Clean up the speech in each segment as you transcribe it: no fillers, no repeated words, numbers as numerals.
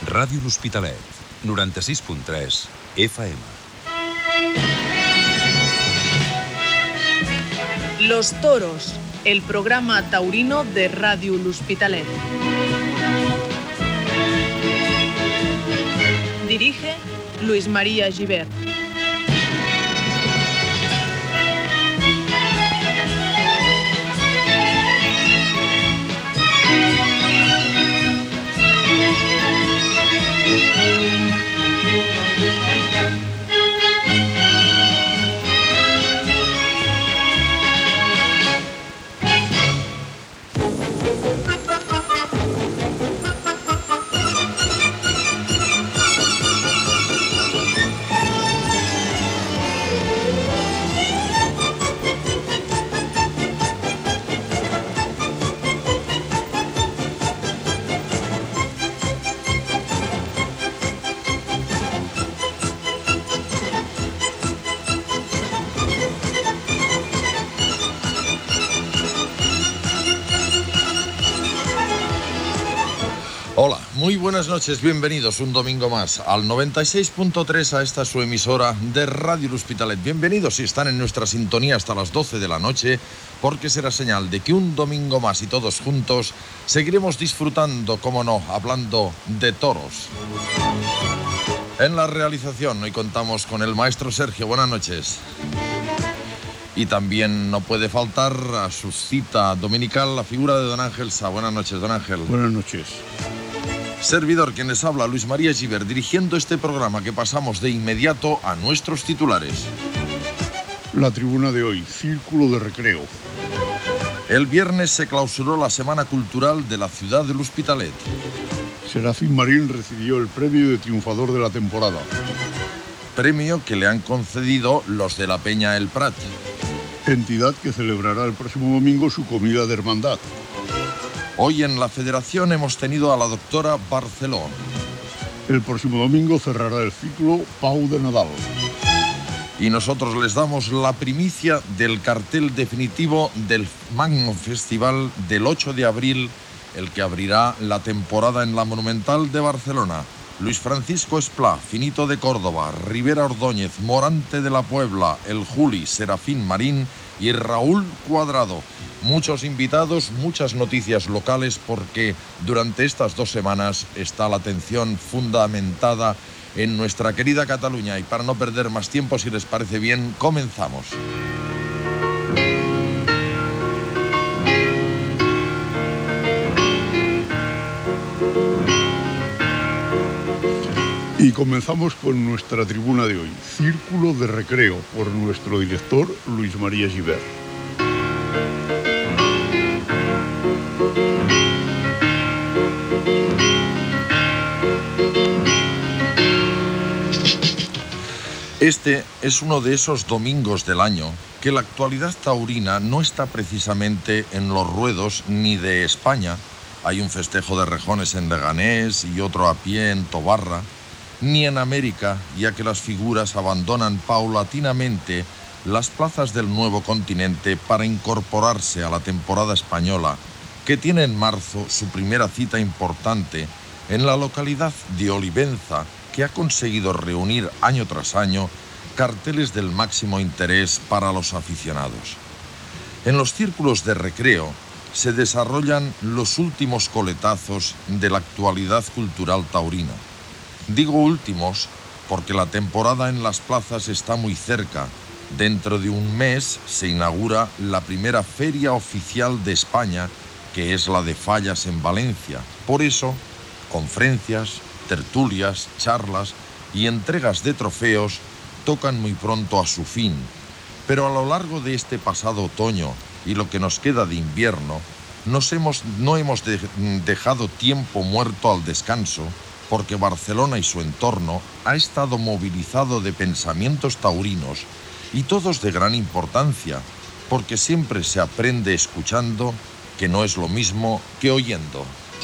Ràdio L'Hospitalet, 96.3 FM. Los Toros, el programa taurino de Radio L'Hospitalet. Dirige Luis María Gibert. Hola, muy buenas noches, bienvenidos un domingo más al 96.3 a esta su emisora de Radio L'Hospitalet. Bienvenidos si están en nuestra sintonía hasta las 12 de la noche, porque será señal de que un domingo más y todos juntos seguiremos disfrutando, como no, hablando de toros. En la realización hoy contamos con el maestro Sergio, buenas noches. Y también no puede faltar a su cita dominical la figura de don Ángel Sá. Buenas noches, don Ángel. Buenas noches. Servidor, quien les habla, Luis María Gibert, dirigiendo este programa que pasamos de inmediato a nuestros titulares. La tribuna de hoy, Círculo de Recreo. El viernes se clausuró la Semana Cultural de la ciudad de L'Hospitalet. Serafín Marín recibió el premio de triunfador de la temporada. Premio que le han concedido los de la Peña El Prat. Entidad que celebrará el próximo domingo su comida de hermandad. Hoy en la Federación hemos tenido a la doctora Barceló. El próximo domingo cerrará el ciclo Pau de Nadal. Y nosotros les damos la primicia del cartel definitivo del Magno Festival del 8 de abril, el que abrirá la temporada en la Monumental de Barcelona. Luis Francisco Esplá, Finito de Córdoba, Rivera Ordóñez, Morante de la Puebla, El Juli, Serafín Marín y Raúl Cuadrado. Muchos invitados, muchas noticias locales, porque durante estas 2 semanas está la atención fundamentada en nuestra querida Cataluña. Y para no perder más tiempo, si les parece bien, comenzamos. Y comenzamos con nuestra tribuna de hoy, Círculo de Recreo, por nuestro director Luis María Gibert. Este es uno de esos domingos del año que la actualidad taurina no está precisamente en los ruedos ni de España. Hay un festejo de rejones en Leganés y otro a pie en Tobarra. Ni en América, ya que las figuras abandonan paulatinamente las plazas del nuevo continente para incorporarse a la temporada española, que tiene en marzo su primera cita importante en la localidad de Olivenza, que ha conseguido reunir año tras año carteles del máximo interés para los aficionados. En los círculos de recreo se desarrollan los últimos coletazos de la actualidad cultural taurina. Digo últimos porque la temporada en las plazas está muy cerca. Dentro de un mes se inaugura la primera feria oficial de España, que es la de Fallas en Valencia. Por eso, conferencias, tertulias, charlas y entregas de trofeos tocan muy pronto a su fin. Pero a lo largo de este pasado otoño y lo que nos queda de invierno, no hemos dejado tiempo muerto al descanso, porque Barcelona y su entorno ha estado movilizado de pensamientos taurinos, y todos de gran importancia, porque siempre se aprende escuchando, que no es lo mismo que oyendo.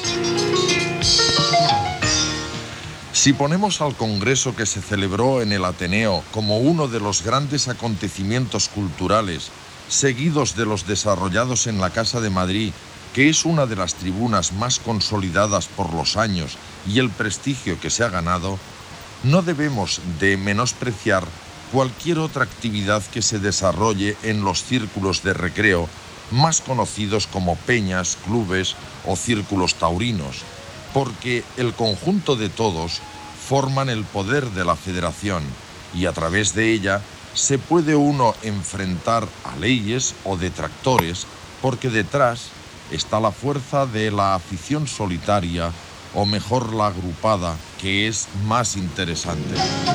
Si ponemos al congreso que se celebró en el Ateneo como uno de los grandes acontecimientos culturales, seguidos de los desarrollados en la Casa de Madrid que es una de las tribunas más consolidadas por los años y el prestigio que se ha ganado, no debemos de menospreciar cualquier otra actividad que se desarrolle en los círculos de recreo más conocidos como peñas, clubes o círculos taurinos, porque el conjunto de todos forman el poder de la federación y a través de ella se puede uno enfrentar a leyes o detractores, porque detrás está la fuerza de la afición solitaria o mejor la agrupada, que es más interesante.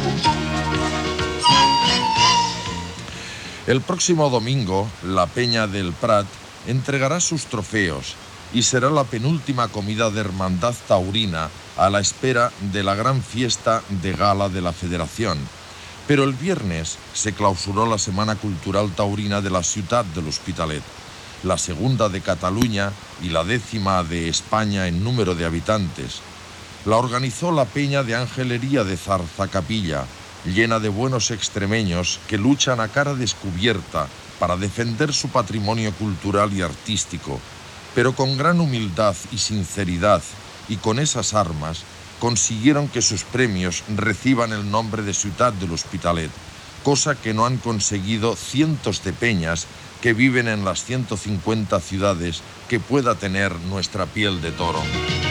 El próximo domingo, la Peña del Prat entregará sus trofeos y será la penúltima comida de hermandad taurina a la espera de la gran fiesta de gala de la Federación. Pero el viernes se clausuró la Semana Cultural Taurina de la Ciutat de l'Hospitalet, la segunda de Cataluña y la 10ª de España en número de habitantes. La organizó la Peña de Angelería de Zarzacapilla, llena de buenos extremeños que luchan a cara descubierta para defender su patrimonio cultural y artístico, pero con gran humildad y sinceridad, y con esas armas consiguieron que sus premios reciban el nombre de Ciutat de l'Hospitalet, cosa que no han conseguido cientos de peñas que viven en las 150 ciudades que pueda tener nuestra piel de toro.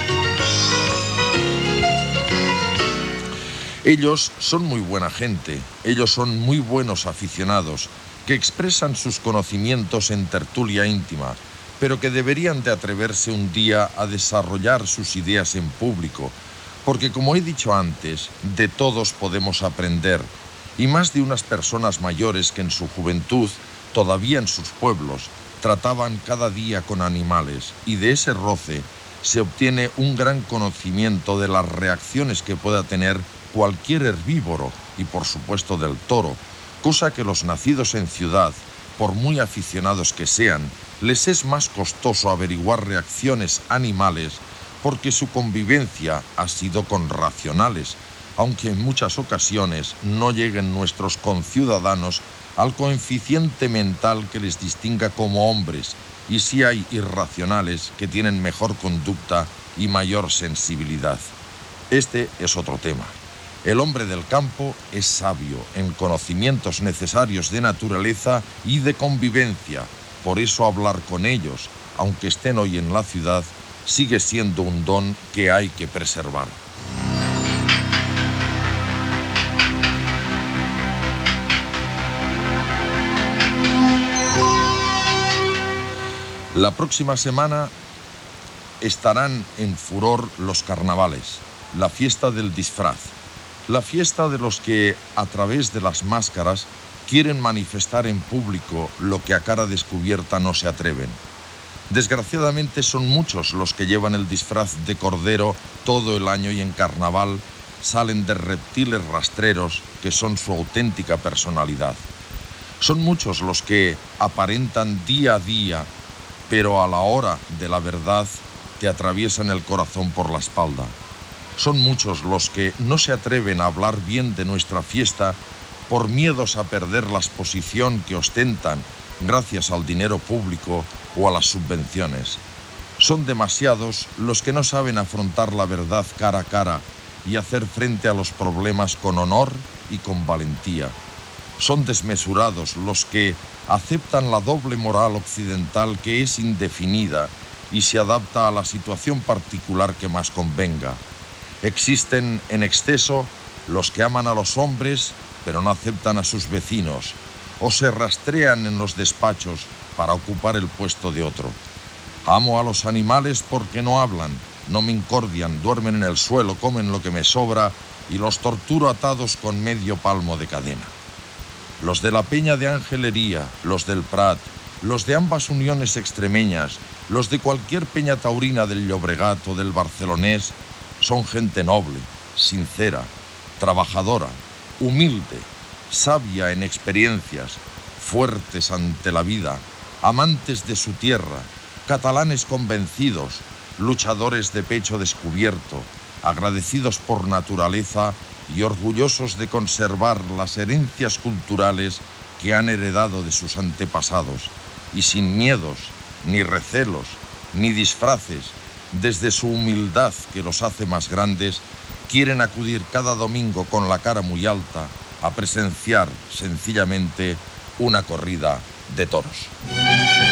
Ellos son muy buena gente, ellos son muy buenos aficionados, que expresan sus conocimientos en tertulia íntima, pero que deberían de atreverse un día a desarrollar sus ideas en público, porque como he dicho antes, de todos podemos aprender, y más de unas personas mayores que en su juventud, todavía en sus pueblos, trataban cada día con animales, y de ese roce se obtiene un gran conocimiento de las reacciones que pueda tener cualquier herbívoro, y por supuesto del toro, cosa que los nacidos en ciudad, por muy aficionados que sean, les es más costoso averiguar reacciones animales porque su convivencia ha sido con racionales, aunque en muchas ocasiones no lleguen nuestros conciudadanos al coeficiente mental que les distinga como hombres, y sí hay irracionales que tienen mejor conducta y mayor sensibilidad. Este es otro tema. El hombre del campo es sabio en conocimientos necesarios de naturaleza y de convivencia. Por eso hablar con ellos, aunque estén hoy en la ciudad, sigue siendo un don que hay que preservar. La próxima semana estarán en furor los carnavales, la fiesta del disfraz, la fiesta de los que, a través de las máscaras, quieren manifestar en público lo que a cara descubierta no se atreven. Desgraciadamente son muchos los que llevan el disfraz de cordero todo el año y en carnaval salen de reptiles rastreros que son su auténtica personalidad. Son muchos los que aparentan día a día, pero a la hora de la verdad te atraviesan el corazón por la espalda. Son muchos los que no se atreven a hablar bien de nuestra fiesta por miedos a perder la exposición que ostentan gracias al dinero público o a las subvenciones. Son demasiados los que no saben afrontar la verdad cara a cara y hacer frente a los problemas con honor y con valentía. Son desmesurados los que aceptan la doble moral occidental que es indefinida y se adapta a la situación particular que más convenga. Existen en exceso los que aman a los hombres pero no aceptan a sus vecinos, o se rastrean en los despachos para ocupar el puesto de otro. Amo a los animales porque no hablan, no me incordian, duermen en el suelo, comen lo que me sobra y los torturo atados con medio palmo de cadena. Los de la Peña de Angelería, los del Prat, los de ambas uniones extremeñas, los de cualquier peña taurina del Llobregat o del Barcelonés, son gente noble, sincera, trabajadora, humilde, sabia en experiencias, fuertes ante la vida, amantes de su tierra, catalanes convencidos, luchadores de pecho descubierto, agradecidos por naturaleza y orgullosos de conservar las herencias culturales que han heredado de sus antepasados, y sin miedos ni recelos, ni disfraces. Desde su humildad, que los hace más grandes, quieren acudir cada domingo con la cara muy alta a presenciar sencillamente una corrida de toros.